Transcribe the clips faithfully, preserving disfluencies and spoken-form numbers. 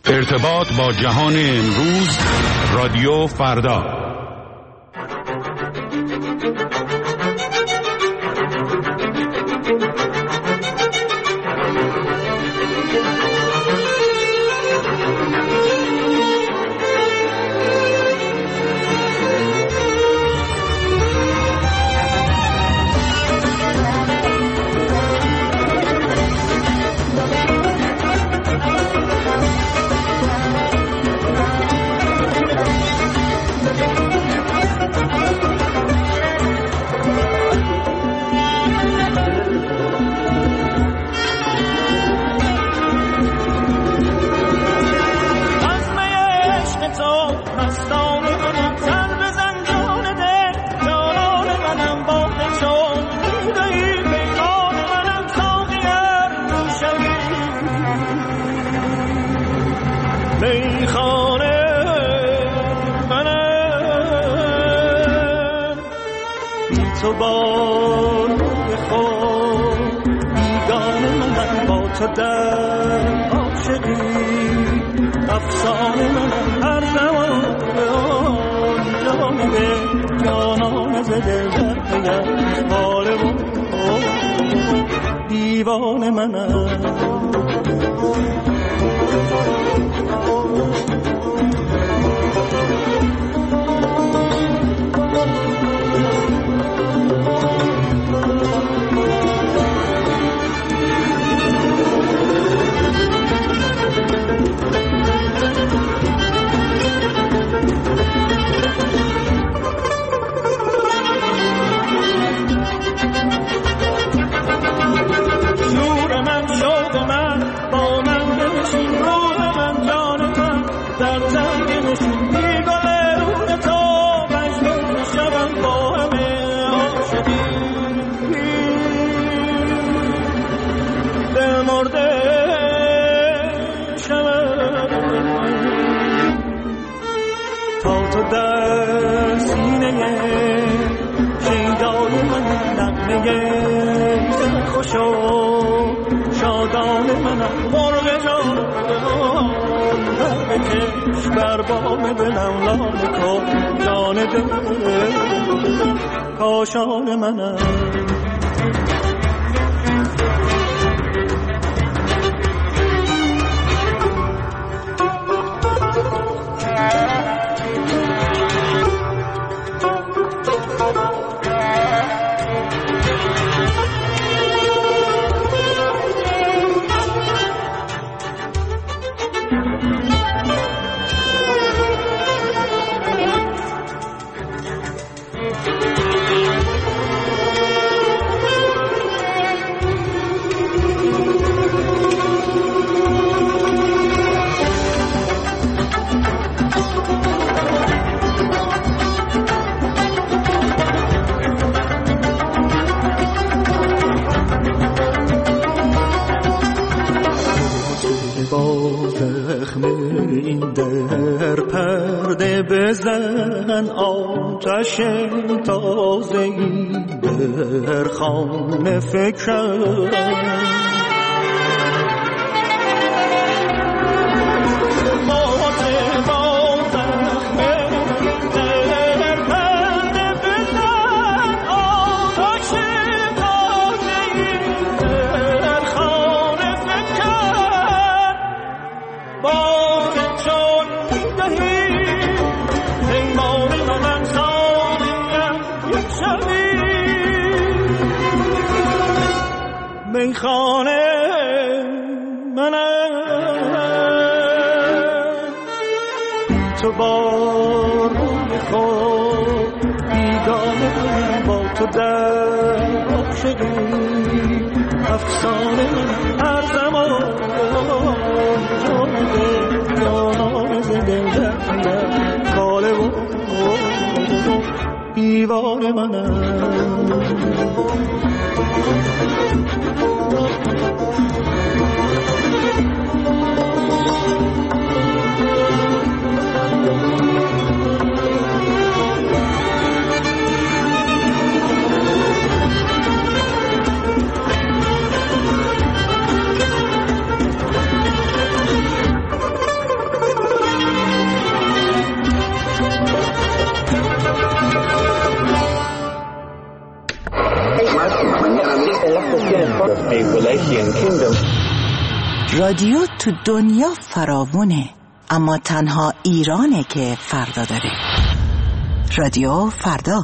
ارتباط با جهان امروز، رادیو فردا. تو با روی خود بیگانه من با تو در عاشقی افسانه من هر زمان آنجا میده جانان زده در پیم باره و دیوانه منم. در سینه شیدای من نغمه خوش و شادان منم مرغ جان در بکش بر بام دلم لاله کن جان دل کاشان منم. این در پرده بزن آتش تازه‌ای در خانه فکرم میخانه منم تو با روی خود بیگانه من با تو در عاشقی افسانه من هر زمان جانده جانان زنده در پیم کاله و دیوانه منم. رادیو تو دنیا فراوونه، اما تنها ایرانه که فردا داره. رادیو فردا.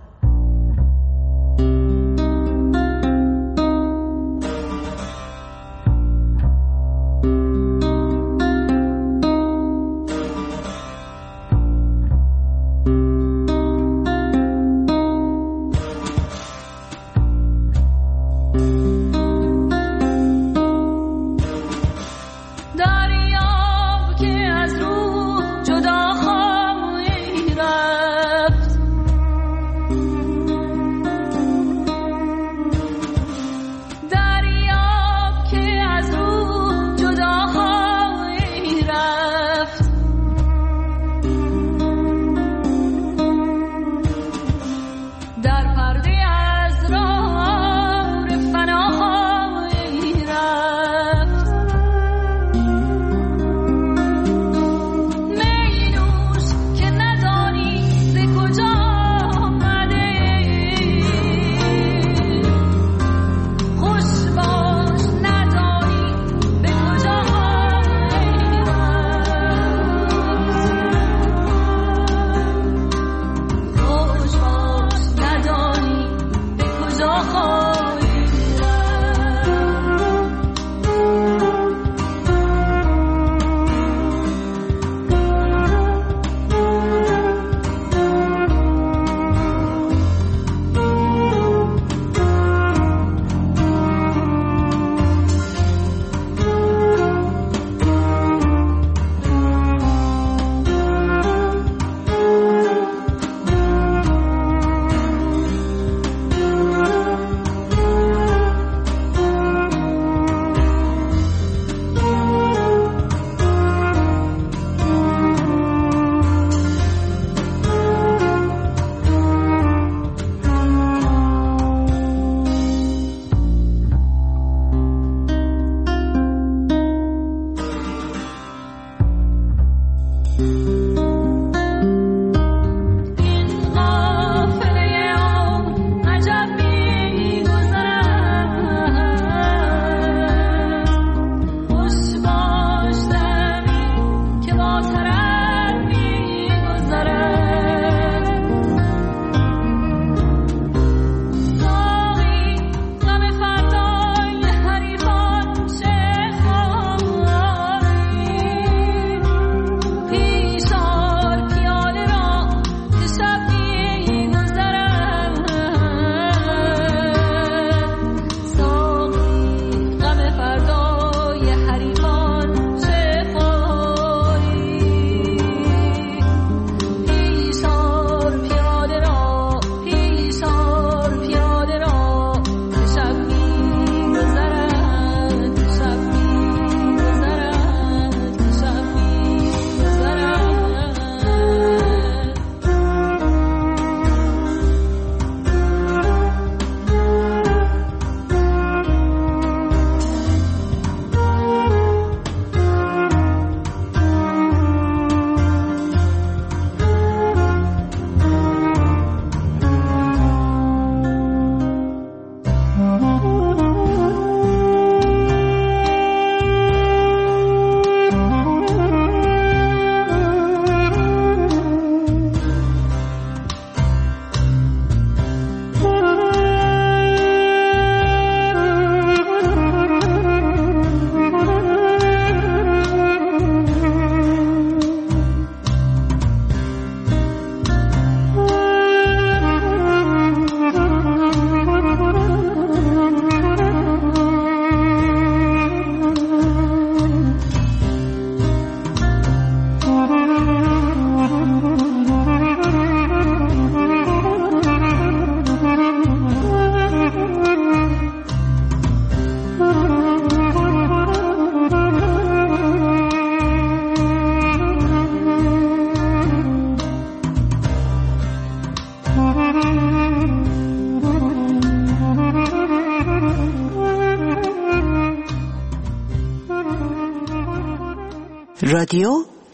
رادیو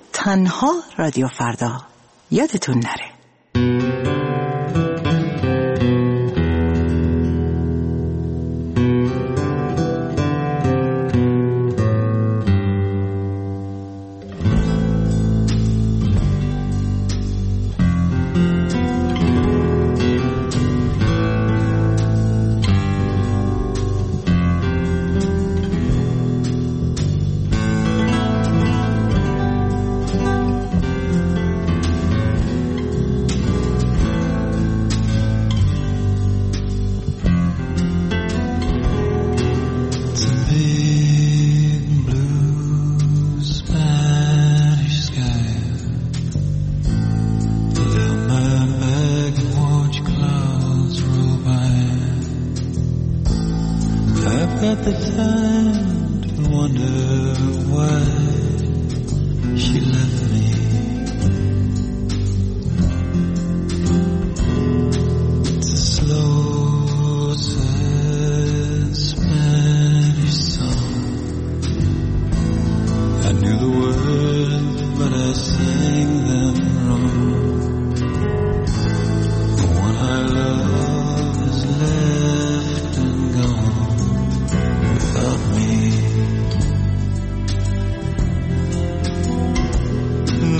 تنها رادیو فردا. یادتون نره.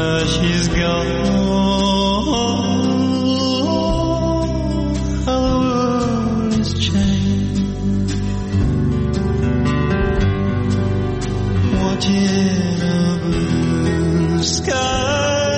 Now she's gone. How the world has changed. Watching a blue sky.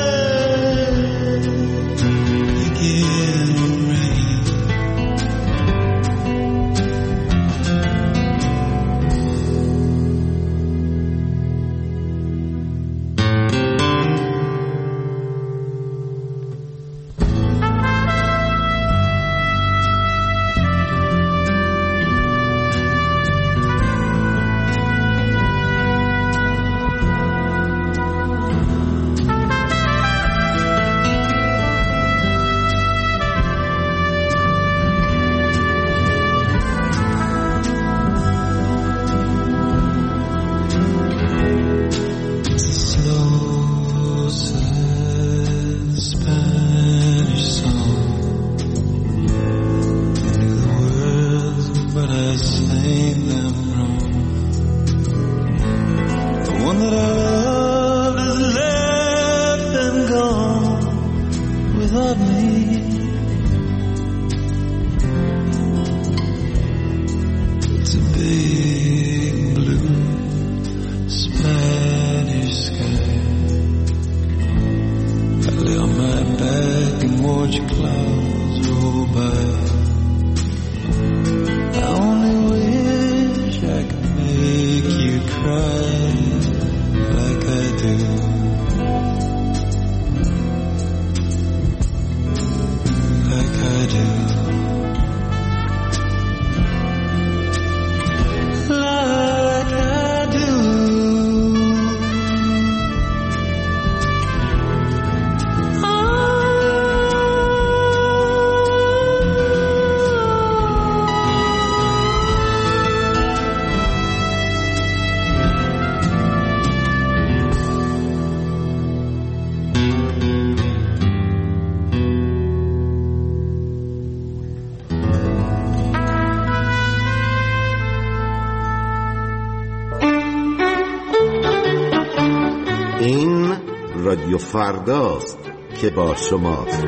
رادیو فرداست که با شماست.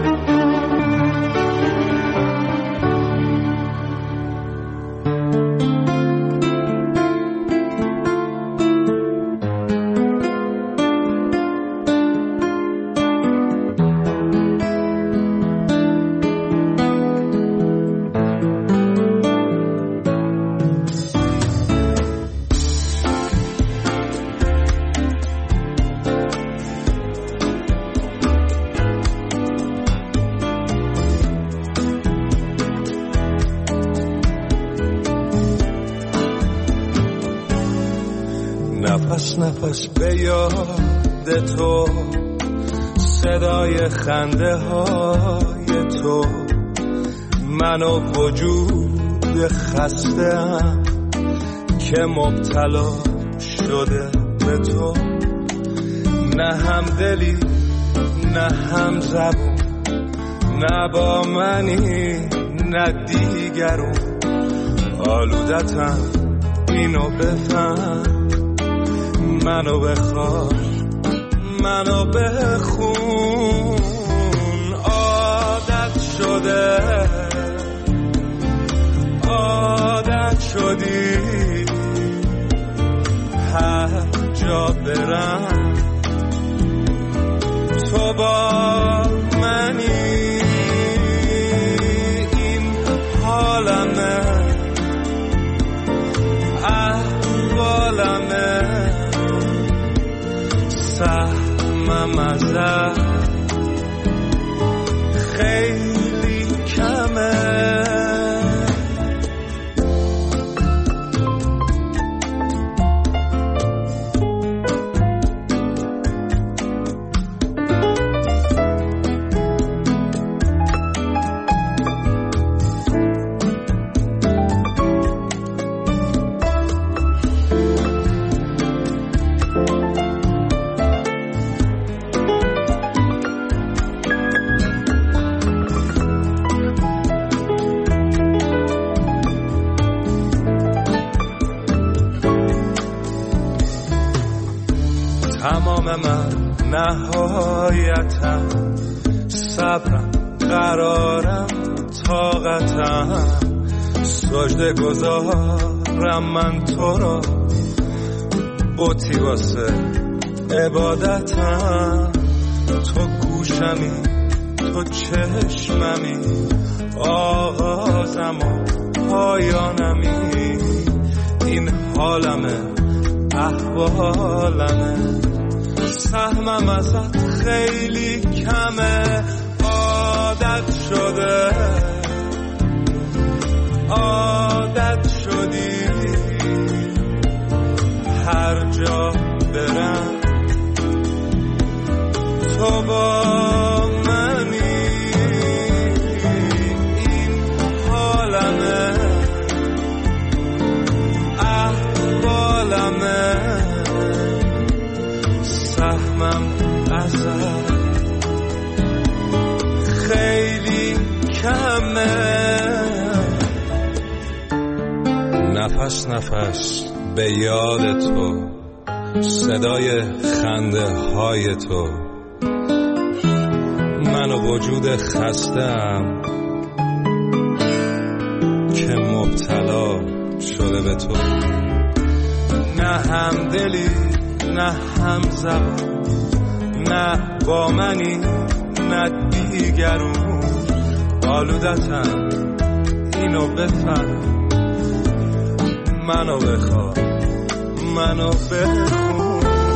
نفس نفس به یاد تو، صدای خنده های تو، من و وجود خسته‌ام که مبتلا شده به تو. نه هم دلی نه هم زبون، نه با منی نه دیگرون. آلودتم اینو بفهم، منو بخواه منو بخون. عادت شده عادت شدی هر جا برم تو با منی. این حالمه احوالمه، سهمم ازت خیلی کمه. تمام من نهایتم، صبرم قرارم طاقتم، سجده گذارم من تو را، بوتی واسه عبادتم، تو گوشمی تو چشممی، آغازم و پایانمی، این حالمه احوالمه، سهمم ازت خیلی کمه، عادت شده عادت شدی، هر جا برم تو با منی، این حالمه احوالمه، سهمم ازت خیلی کمه. نفس نفس به یاد تو، صدای خنده های تو، من و وجود خسته‌ام که مبتلا شده به تو، نه هم دلی نه هم زبان، نه با منی نه دیگرون، آلودتم اینو بفهم، منو بخواه منو بخون.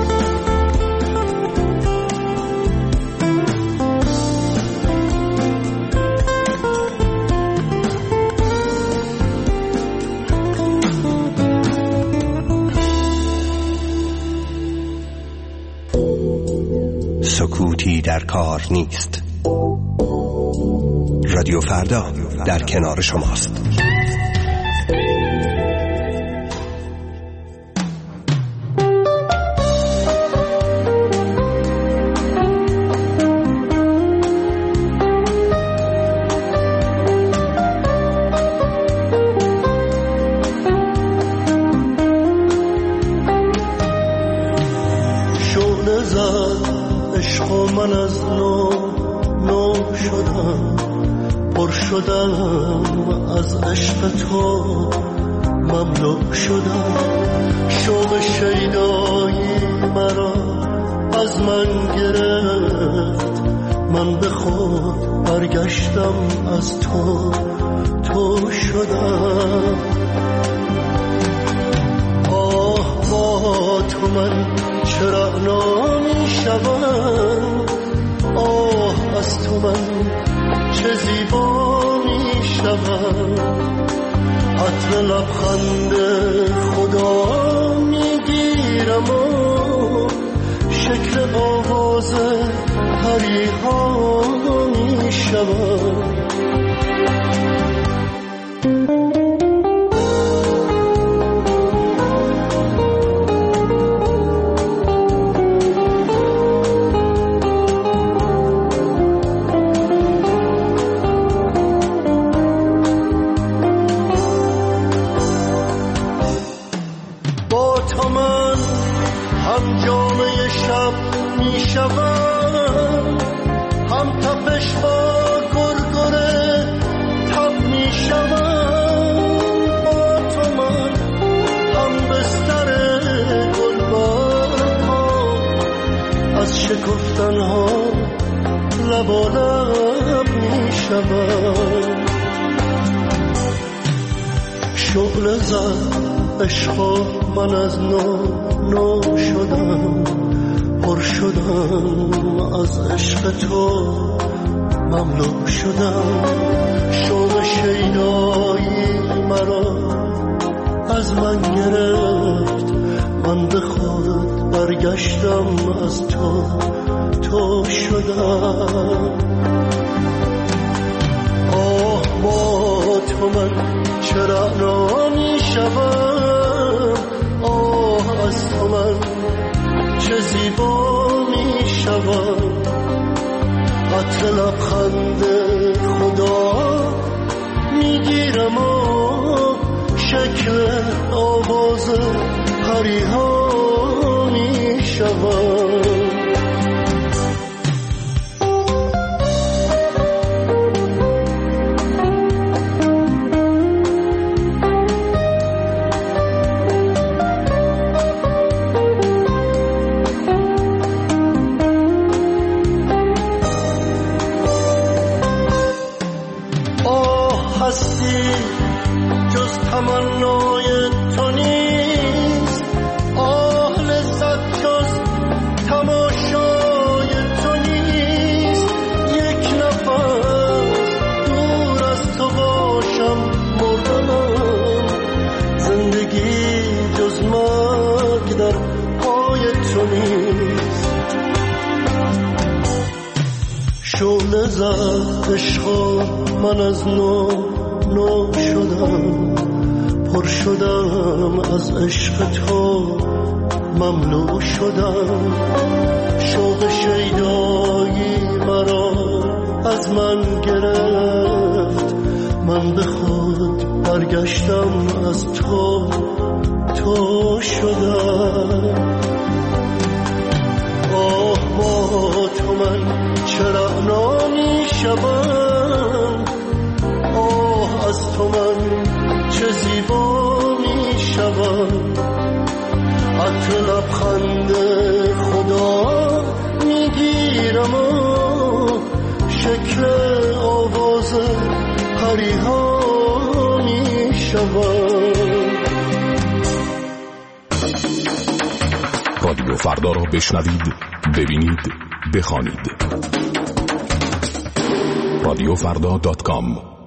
سکوتی در کار نیست. رادیو فردا در کنار شماست. من از نو نو شدم، پر شدم از عشق تو، مملو شدم، شوق شیدایی مرا از من گرفت، من به خود برگشتم از تو تو شدم. آه با تو من چرا نمی شدم، آه از تو من چه زیبا می شدم، عطر لبخند خدا می گیرم و شکل آواز پریها می شدم. هم تپش با گرگره تب می شوم، با تو من هم بستر گلبرگ ها، از شکفتن ها لب و لب می شوم. شعله زد عشق من از نو نو شدم، پر شدم از عشق تو، مملو شدم، شوق شیدایی مرا از من گرفت، من به خود برگشتم از تو تو شدم. آه با تو من چرا نمی شوم، آه از تو من چه زیبا می شوم، عطر لبخند خدا می گیرم و شکل آواز پریها می شوم. تو نیست. شعله زد عشقا من از نو نو شدم، پر شدم از عشق تو مملو شدم. شوق شیدایی مرا از من گرفت، من به خود برگشتم از تو تو شدم. آه با تو من چرا نامی شدم، آه از تو من چه زیبا می شدم. عطر لبخند خدا می گیرم و شکل آواز پریها می شدم. رادیو فردا را بشنوید، ببینید، بخوانید. رادیو فردا دات کام